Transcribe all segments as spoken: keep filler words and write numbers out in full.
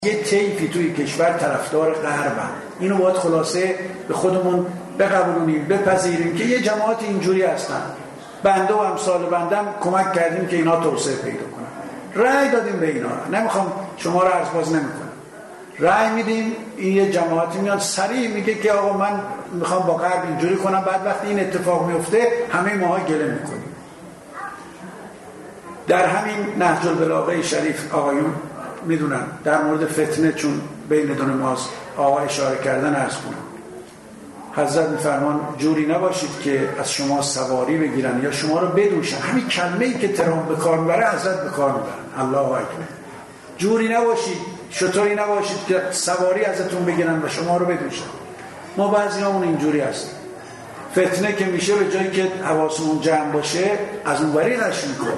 یه طیفی توی کشور طرفدار غربن. اینو باید خلاصه به خودمون بقبولونیم، بپذیریم که یه جماعت اینجوری هستن. بنده و امثال بندم کمک کردیم که اینا توسعه پیدا کنن، رأی دادیم به اینا. نمیخوام شما رو عرضباز نمیکنم، رأی میدیم. این یه جماعتی میاد سریع میگه که آقا من میخوام با غرب اینجوری کنم، بعد وقتی این اتفاق میفته همه ماها گله میکنیم. در همین نهج البلاغه شریف آقایون میدونن در مورد فتنه، چون بین دو نماز آقا اشاره کردن، عرض کنم حضرت میفرمان جوری نباشید که از شما سواری بگیرن یا شما رو بدوشن. همین کلمه‌ای که ترام به کار میبره حضرت به کار میبرن. الله اکبر. جوری نباشید، شطوری نباشید که سواری ازتون بگیرن و شما رو بدوشن. ما بعضیامون اینجوری هستیم. فتنه که میشه به جایی که حواسمون جمع باشه از اونوری رشت میکنیم.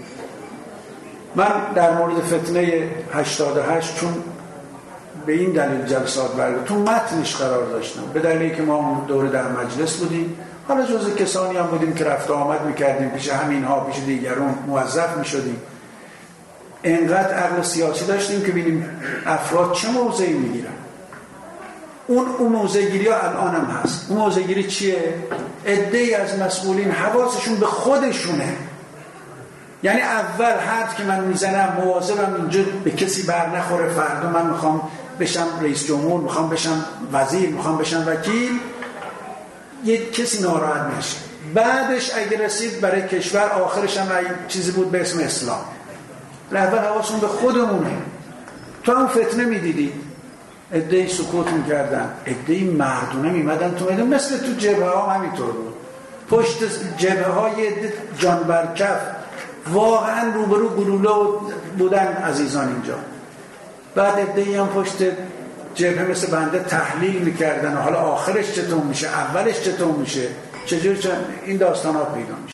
من در مورد فتنه هشتاد و هشت چون به این دلیل جلسات برگزار تو متنش قرار داشتم، به دلیلی که ما اون دوره در مجلس بودیم، حالا جزء کسانی هم بودیم که رفت و آمد میکردیم پیش همین ها، پیش دیگرون موظف میشدیم. انقدر عقل سیاسی داشتیم که ببینیم افراد چه موضعی میگیرن. اون اون موضع‌گیری ها الان هم هست. اون موضع‌گیری چیه؟ عده‌ای از مسئولین حواسشون به خودشونه. یعنی اول حرف که من میزنم مواظبم اینجا به کسی بر نخوره، فردا من میخوام بشم رئیس جمهور، میخوام بشم وزیر، میخوام بشم وکیل، یه کسی ناراحت نشه. بعدش اگه رسید برای کشور، آخرش هم چیزی بود به اسم اسلام. اول حواسون به خودمونه. تو هم فتنه میدیدی، عده‌ای سکوت میکردن، عده‌ای مردونه میمدن تو میدون، مثل تو جبهه ها همینطور بود. پشت جبهه های عده جان برکف واقعا روبرو گلوله بودن عزیزان اینجا. بعد عده‌ای هم پشت جبهه مثل بنده تحلیل میکردن، حالا آخرش چطور میشه، اولش چطور میشه، چجور چون این داستان ها پیدا میشه.